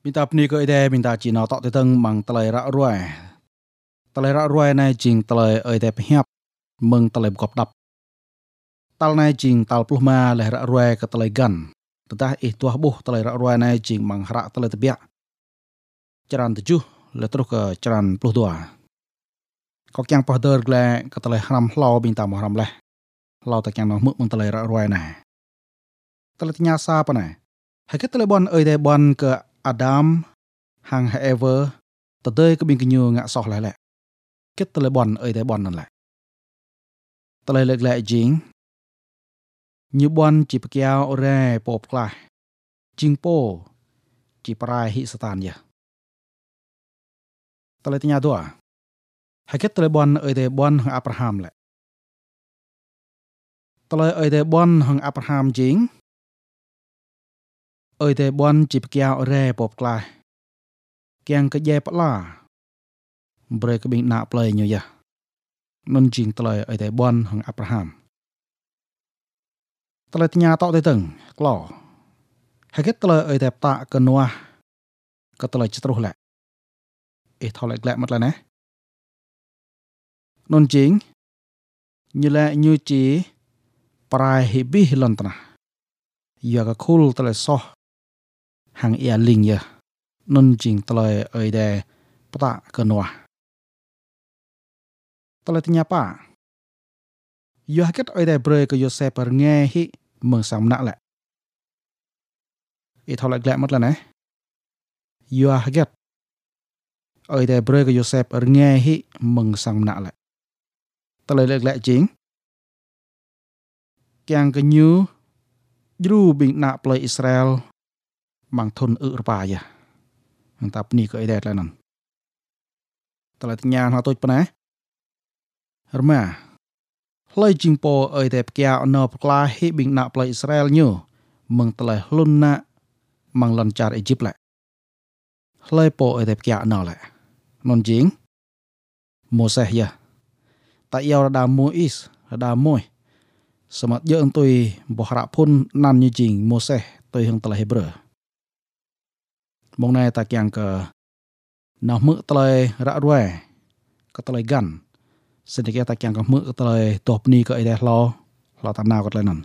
Minta pni ko ide minta Cina tok teteng mang telai rak ruai. Telai rak ruai nai jing telai ide pihap meng telai bukop dap. Tal nai jing tal puluh ma leh rak ruai ke telai gan. Tetah tuah buh telai rak ruai nai jing mang harak telai tebiak. Ceran 7 le terus ke ceran 22. Kok yang pohder gle ke telai haram lau minta mo haram leh. Lau tak yang noh muk meng telai rak ruai nai. Telai nyasa apa nai? Hai ke telai bon ide bon ke Adam hang ever tadai ke bing kenyu ngak soh leh leh. Kit telai bon ide bon nan leh. Telai lek lek jing như bon chỉ pakiao ore pop klah. Jing po chỉ parai hi satan ya. Telai tanya dua. Hai ke telai bon ide bon hang Abraham leh. Telai ide bon hang Abraham jing ide bon chỉ pakiao ore pop klah. Kiang ke je pala. Bre ke bing nak play nyu ya. Nun jing telai ide bon hang Abraham. Telai tanya tok teteng klo. Hai ke telai ide tak ke Noah ke telai cetruh leh. Tholek lek mat leh neh. Nun jing nyule nyuci parai hibih lon tanah. Ya ka khul telai soh hang ia ling ya. Nun jing telai ide pata ke Noah. Telai tanya pa. Ya haket ide bre ke Yosef nge hi meng sam nak leh. Tholek lek mat leh neh. Ya haket ide bre ke Yosef nge hi meng sam nak leh. Telai lek lek jing kiang ke nyu jru bing nak play Israel mang thun urpa ya. Entap ni ke ide leh nan. Telai tanya na toj panah. Herma Hlai jing po ide pkia no pkla hi bing nak play Israel nyu meng telai hlun nak mang lancar Egypt leh. Hlai po ide pkia no leh. Non jing Moses ya. Tak yau rada Mois rada moi. Semat je entui bohrak pun nan nyu jing Moses toi hang telai Hebrew. Mong nai tak yang ke nah muk telai rak ruai ke telai gan. Sedikit tak yang ke muk telai top ni ke ide lo tanah kot lenan.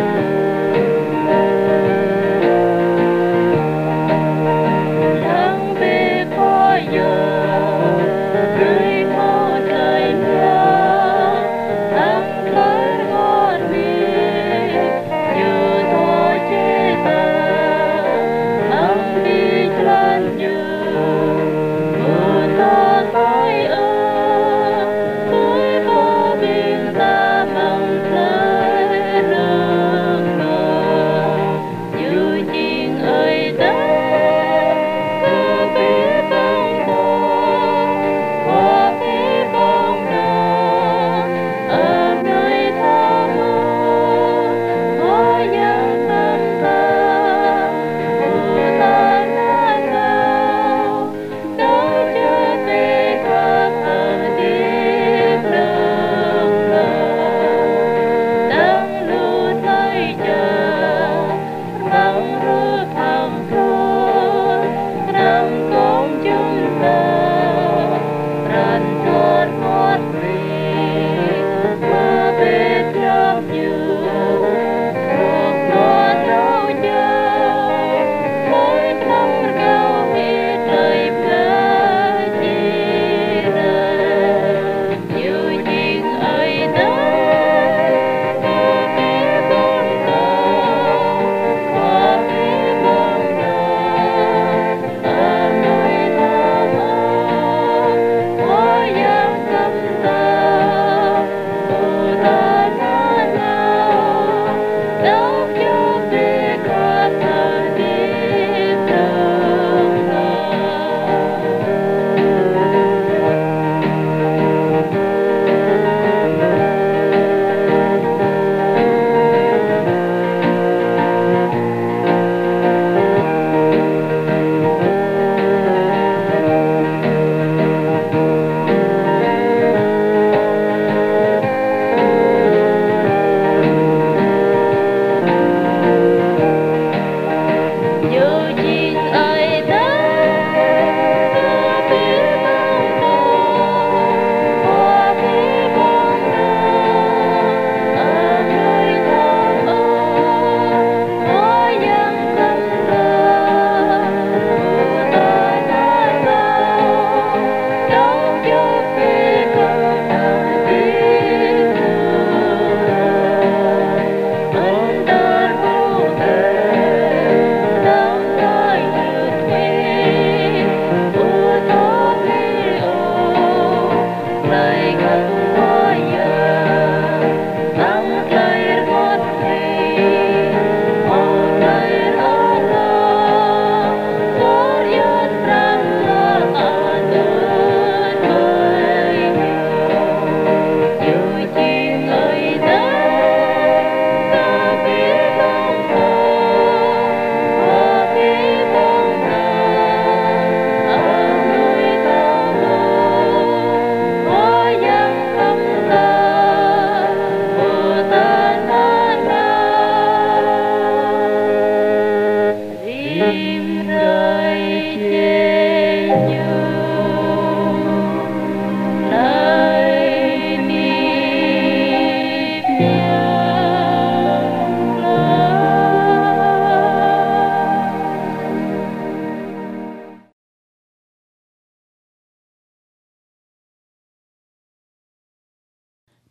Yang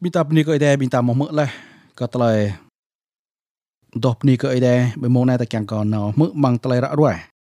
Minta pni ke ide minta mo lah ka tlai doh pni ke ide be mo na ta kyang ko no mang tlai ra ruai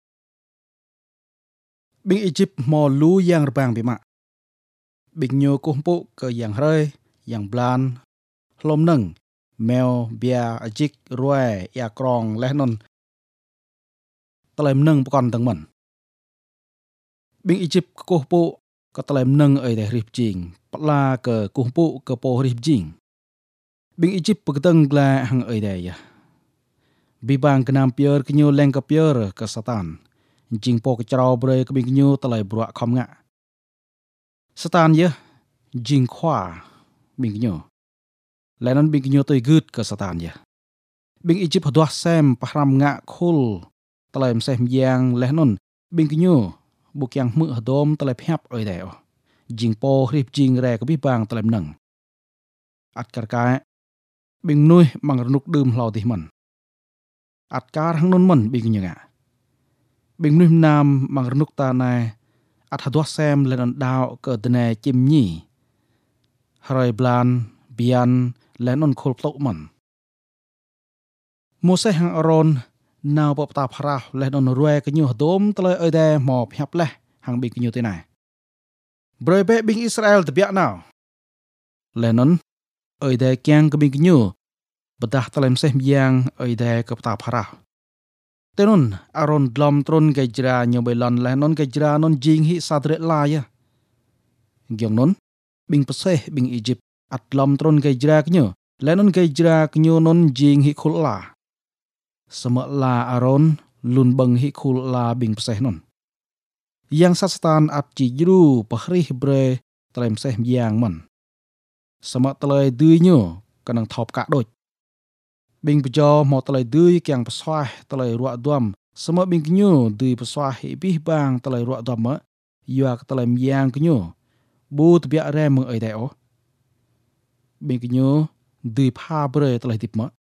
bing Egypt mo lu yang rbang bi ma bing nyu kumpu ke yang hroi yang blan hlom nang mèo bia ajik ruai ya krong leh non tlai nang pkon tang man bing Egypt kumpu ka tlai nang ai de rip jing pla ke kumpu ke po rip jing bing Egypt pagtang gla hang ai de ya bibang kenam pier kenyu leng ke pier ke satan jing po ke trao bre ke bing nyu tlai bra khom nga satan ya jing khwa bing nyu lenon bing nyu toy gut ke satan ya bing Egypt doa sem pahram nga khul tlai sem yang lenon bing nyu buk yang mu dom tlai phap ai de jing po rip jing re ke bibang tlai nang at kar ka bing nuôi mang rnuk dum lau ti man at kar hang non man bing nyu nga bing nuôi nam mang rnuk ta nai at hadwa sem lenon dao ke dne chim nyi hrai blan bian lenon khol plok man Moses hang Aaron naw pop ta phara lenon ruai ke nyu dom tlai ai de mo phap leh hang bing nyu te nai broi be bing Israel te bia naw lenon ai de kyang ke bing nyu bedah tlem seh yang ai de ke ta phara tenun Aaron dlom tron ke jra nyu belon lenon ke jra non jing hi sadre la ya gyong non bing peseh bing Egypt at dlom tron ke jra ke nyu lenon ke jra ke nyu non jing hi khul la sama la Aaron lun bang hi khul la bing peseh non yang satan at ji jru pahrih bre tlem seh yang man sama tlai dui nyu kanang thop ka doj bing bejo mo tlai dui kyang peswah tlai ruak duam sama bing nyu dui peswah hi bih bang tlai ruak duam ma yak tlai yang knyu bu tbia re meng ai dai o bing nyu dui pha bre tlai tip ma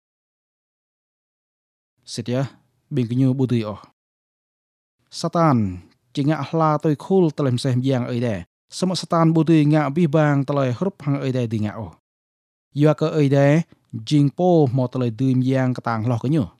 setia bing nyu bu dui o satan jinga hla toi khul tlem seh yang ai dai sama satan bu dui nga bih bang tlai hrup hang ai dai dinga o yak ai dai jing po mo tlai dui yang katang lo ke nyu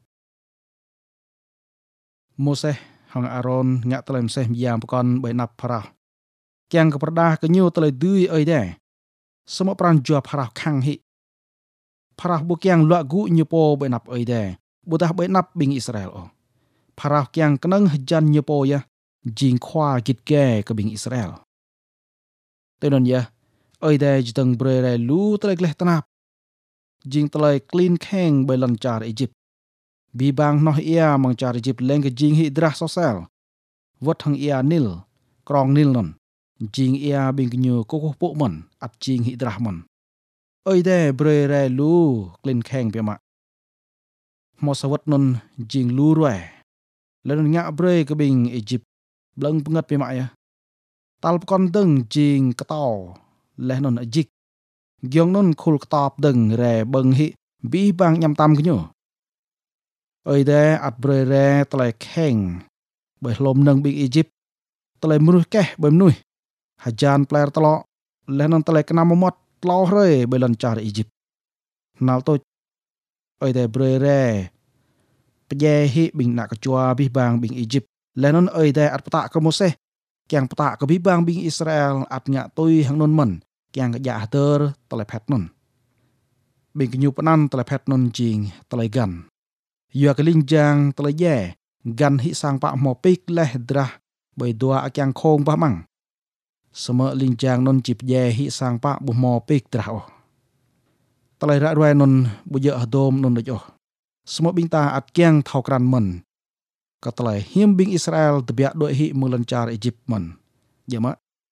Moses hang Aaron nga tlem seh yang pkon bai nap phara kyang ke perdah ke nyu tlai dui ai dai sama pran jua phara khang hi phara bu kyang lua gu nyu po bai nap ai dai budah bai nap bing Israel o phara kyang kenang jan nyu po ya jing khwa git ke ke bing Israel tenon ya ai dai jitang bre re lu tlai gleh tanap jing tlai clean kheng bai lan char Egypt bi bang noh ia mang char Egypt leng ke jing hi drah sosel vot hang ia nil krong nil non jing ia bing nyu ko ko pu mon at jing hi drah mon ai dai bre re lu clean kheng pe ma mo sawat non jing lu ruai len nga bre ke bing Egypt blang pengat pe ma ya tal kon deng jing katau leh non ajik gyong non khul ktap deng re beng hi bi bang nyam tam knyo ai de at bre re tlai kheng bai hlom nang bing Egypt tlai mruh keh bai mnuih hajan player tlo leh non tlai kana momot tlo re bai lan char Egypt nal to ai de bre re pje hi bing na ka chua bi bang bing Egypt leh non ai de at pata ka Moses kyang pata ka bi bang bing Israel at nga tui hang non man kyang ja ter tlai phet non bing nyu panan tlai phet non jing tlai gan yak ling jang tlai ye gan hi sang pa mo pik leh drah bai dua akyang khong ba mang sama ling jang non jip ye hi sang pa bu mo pik drah o tlai ra ruai non bu ye dom non jo sama bing ta at kyang thau kran man ka tlai him bing Israel tbia do hi mulan char Egypt man jema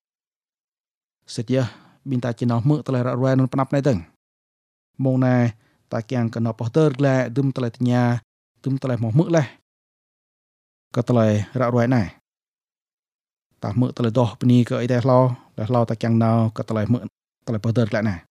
setia bing ta chino mu tlai ra ruai non panap nai teng mong na ta kyang kana poster gla dum tlai tnya dum tlai mo mu leh ka tlai ra ruai nai ta mu tlai doh pni ke ai te lo ta kyang nau ka tlai mu tlai poster gla nai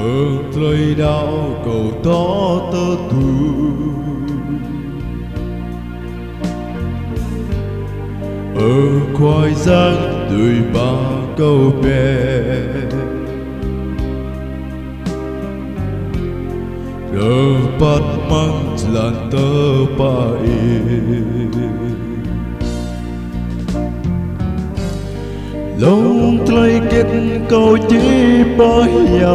Lời đạo cầu tó tơ tu khoai giang tươi ba câu bè dapat mang jalan terbaik lòng trai kết câu chỉ bơi nhập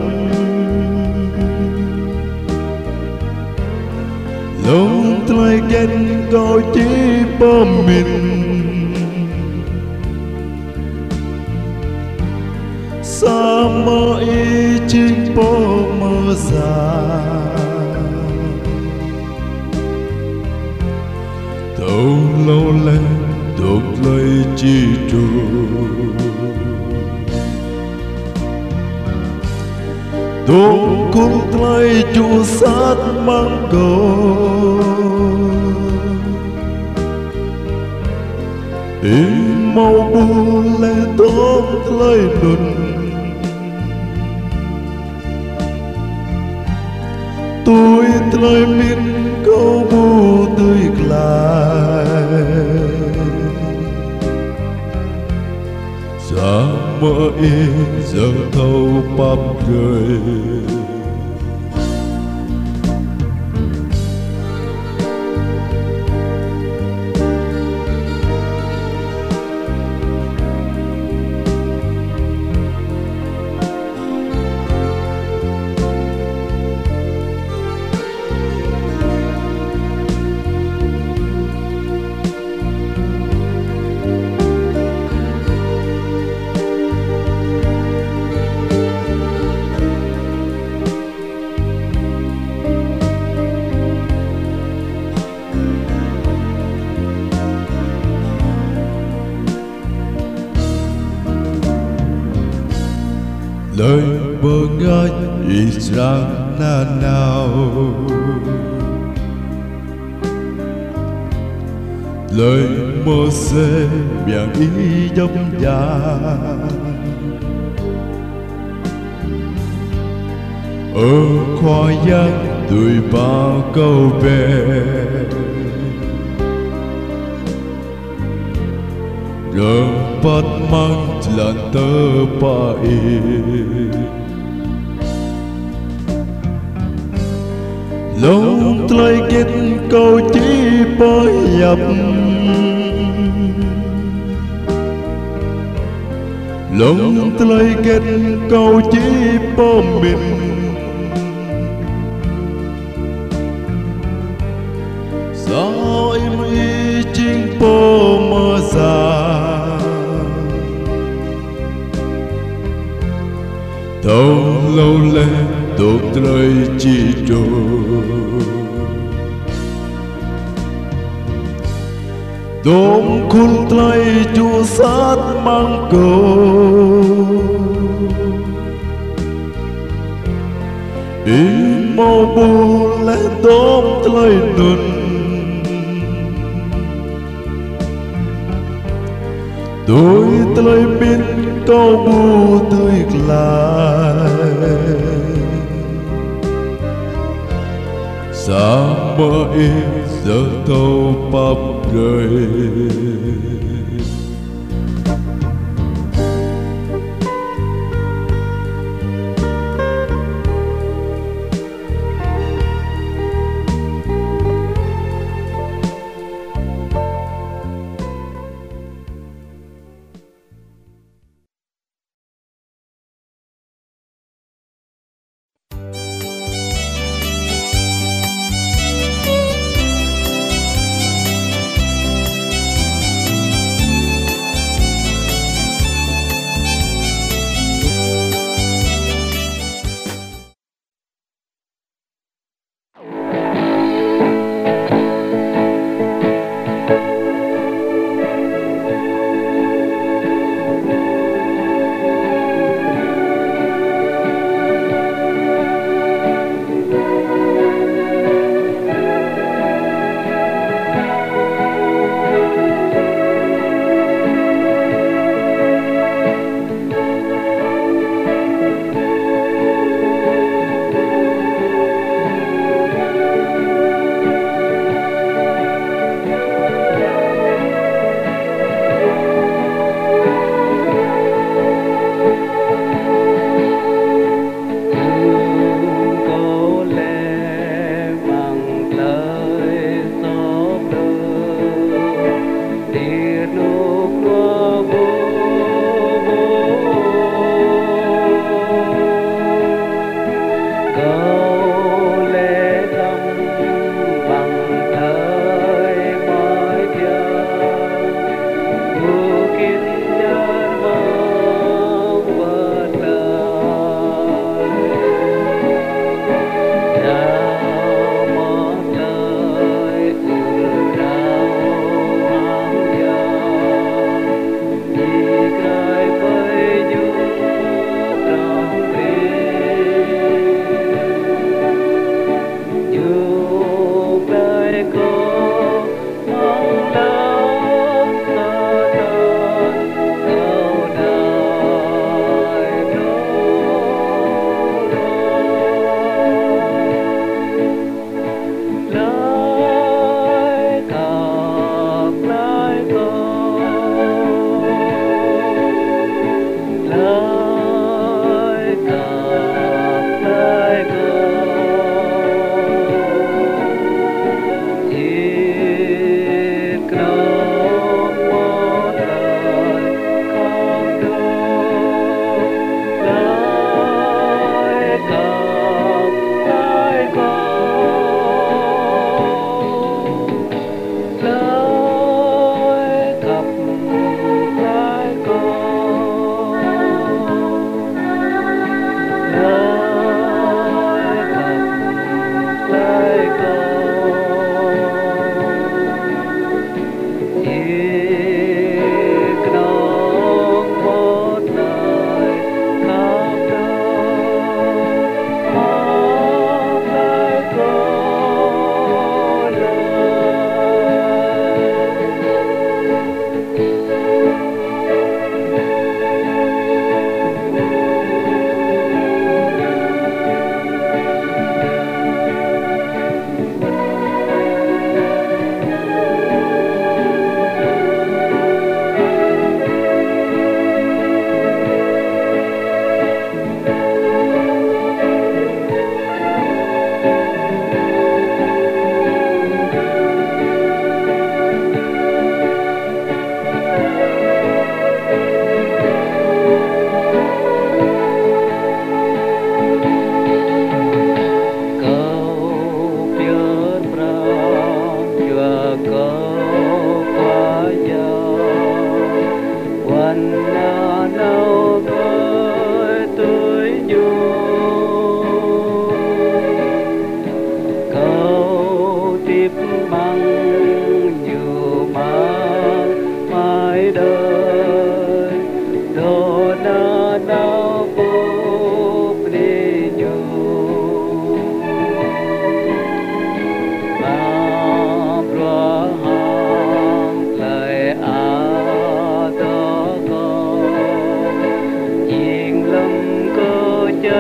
lòng trai kết câu chỉ bơi mình sa mơ y chính bố mơ già thâu lâu lên đột lời chi trụ đồn cung trai chủ sát mang cầu im mau bu lên tóm lời đồn tôi trai mình câu bu tươi lại giá mơ y giờ thâu bắp rơi lời bơ ngơi Israel na nào lời Mô-sê miệng ý dâm gia ở khoa giang tuổi ba câu về dapat mang jalan terbaik lòng trai kết câu chỉ bơi nhập lòng trai kết câu chỉ bơi mình sao em y chính bố mơ già thâu lâu lên tốt lời chỉ trồ đốm khôn trai chua sát mang cầu im mau bu lên đốm trai nôn tôi trai biết câu bu tươi lại sa mơ y giờ thâu bắp rơi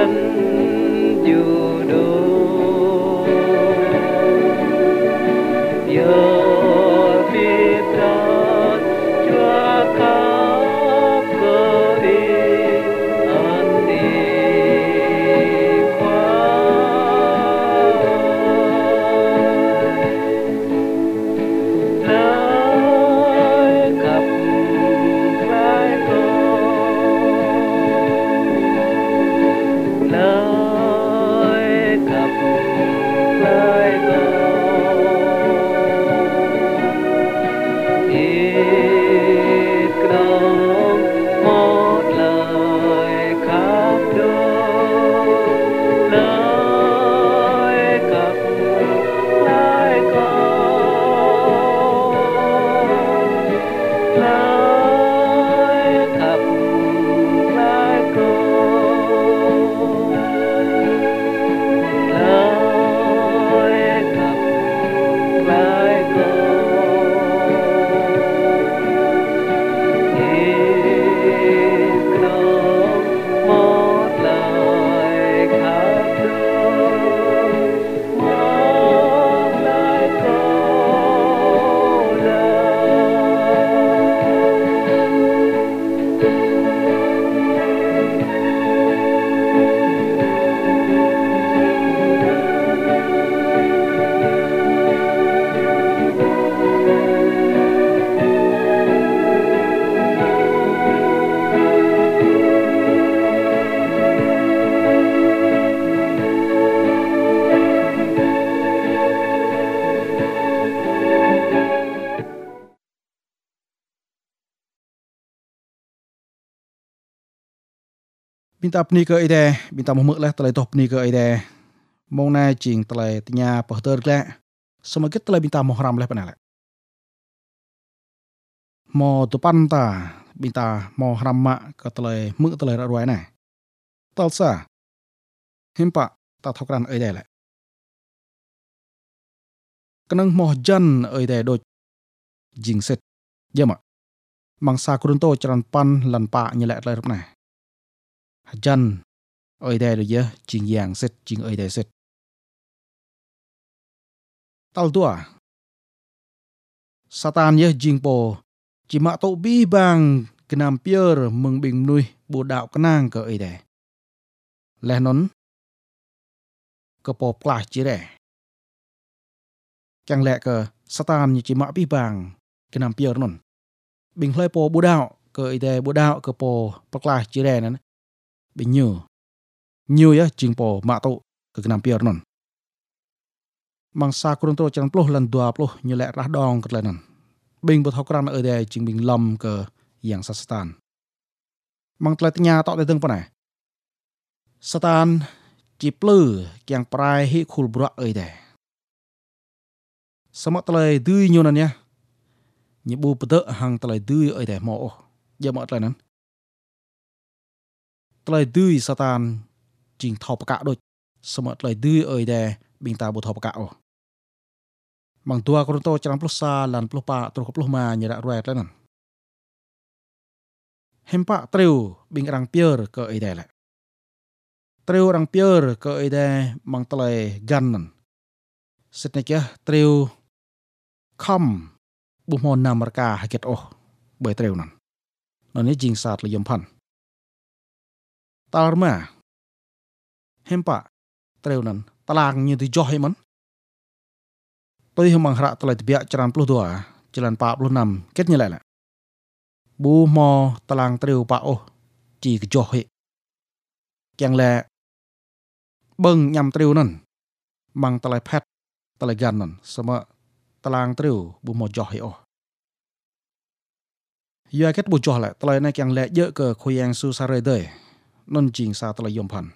Binta pni ke ide, binta mo muklah telai toh pni ke ide. Mong na jing telai tinya pohter kle. Semagit telai binta mo haram leh panale. Mo tupan ta binta mo haram mak ke telai muk telai ruai na. Talsa. Himpa ta thokran ide le. Kenang mo jan ide doj jing set. Jema. Mangsa kurunto charan pan lan pa nyelek telai rup na. Jan ide do ye jing yang set jing ide set. Tal tua. Satan ye jing po chỉ mạ tụ bi bang kenam pier mừng bình nuôi bồ đạo kenang ke ide. Leh non ke po plah chỉ re. Chẳng lẽ ke Satan như chỉ mạ bi bang kenam pier non. Bình hlai po bồ đạo ke ide bồ đạo ke po plah chỉ re nan. Bình nhiều ye jing po mạ tụ ke kenam pier non. Mangsa Korinto chẳng ploh lan 20 như lẽ rah dong ke nan. Bình bột học răng ở đây chính bình lâm ke yang sa Satan. Mang telah tanya tak datang panai. Satan chỉ plư yang prai hi khul brak ở đây. Sama telah dui nyonan ya. Nyebu pedak hang telah dui ở đây mo. Dia mak telah nan. Telah dui Satan jing thau pakak doj. Sama telah dui ở đây bình ta bột thau pakak oh. Mang tua Korinto cerang plus sa lan plus pa terus plus ma nyerak ruai tenan. Hempa treu bing rang pier ke ide le. Treu rang pier ke ide mang telai gan. Setnek ya treu kham buhmon na marka haket oh bai treu nan. Non ni jing sat le yom phan. Tarma. Hempa treu nan talang như tu joh man. Tôi mang hara telah tibiak ceran 42 jalan 46 kết như lại là bu mo talang treu pa oh chỉ cái joh he chẳng lẽ bưng nhằm treu nan mang telah pet telah gan nan sama talang treu bu mo joh he oh ya kết bu joh lại telah này chẳng lẽ dỡ ke khoyang su sare dei non jing sa telah yom phan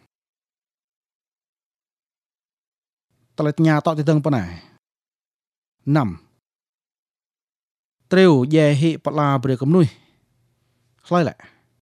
telah nya tok ti teng panai 5. Treu ye hi pala bre kom nuôi. Hlai lại.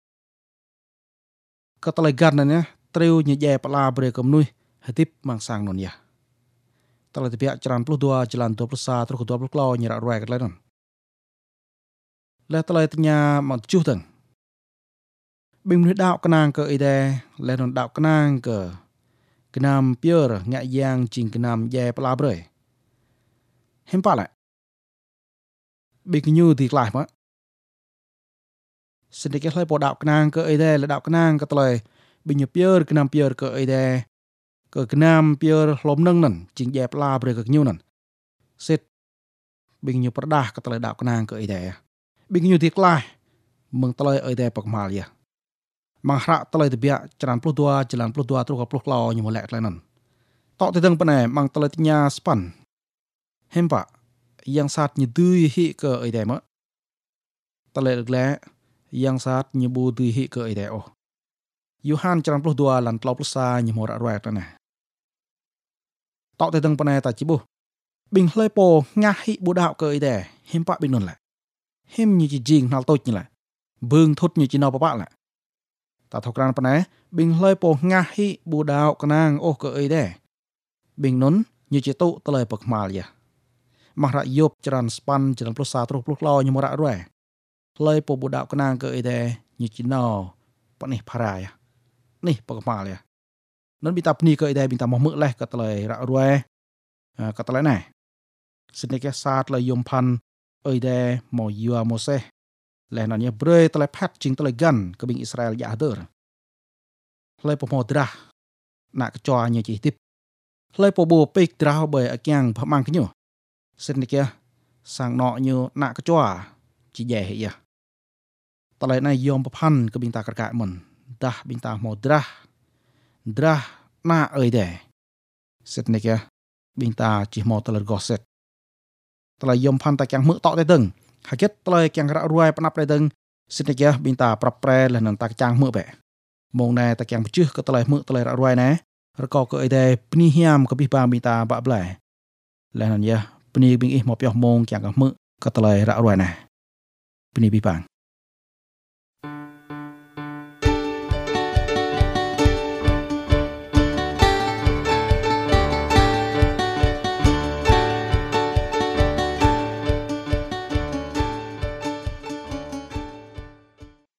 Cái tay gan này nhá, treu như ye pala bre kom nuôi, hatip mang sang non ya. Tay tipiak ceran 22 jalan 21 terus 20 kilo nyerak ruai kat non. Leh tay tanya mang chuh teng. bình nuôi đạo nang ke ide le non đạo nang ke kenam pier ngak yang jing kenam ye palabre hempa lại bình như thì lại mà xin cái lấy bộ đạo nang ke ide là đạo nang ke tele bình như kenam pier ke ide ke kenam pier lom nang nan jing ye palabre ke như nan sit bình như perdah ke tele đạo nang ke ide bình như thì lại mừng tele ide pak mal ya mang hrak tele tebia jalan 92 terus 20 kilo như molek lanan tok teteng pane mang tele nya span hempa yang sat như tui hi ke ide ma tele le yang sat như bu tui hi ke ide oh Yohan jalan 22 lan 30 như morak ruat na tok teteng pane ta chibu bình hlei po ngah hi bu đạo ke ide hempa bin non la hem như jing nal tot như la bương thốt như chino pa la ta thok ran pane bình hlei po ngah hi bu đạo kanang oh ke ide bình non như chi tu tele pak mal ya mahra yop jalan span jalan 30 lo như morak ruat hlei po bu đạo kanang ke ide như chino panih paraya nih pak mal ya non bita pni ke ide bita moh leh ke tele ra ruat ke tele này Sedeke saat la yom pan ide mo yua mose le nanya bre tele pat jing tele gan ke bing Israel ya der le po modrah nak kecoa nya ci tip le po bo pek drah be akyang phamang knyo sedeke sang no nyu nak kecoa ci je ya tele na yom pan ke bing ta ka mon dah bing ta modrah drah na ide sedeke bing ta ci mo tele goset tele yom pan ta kyang mu tok te teng haket tele kyang ra ruai panap te teng sedeke bing ta prapre le nan ta kyang mu be mong na ta kyang pchuh ke tele mu tele ra ruai na rko ke ide pni hiam ke bi pa bing ta ba blai le nan ya pni bing mo pyo mong kyang ka mu ke tele ra ruai na pni bi pang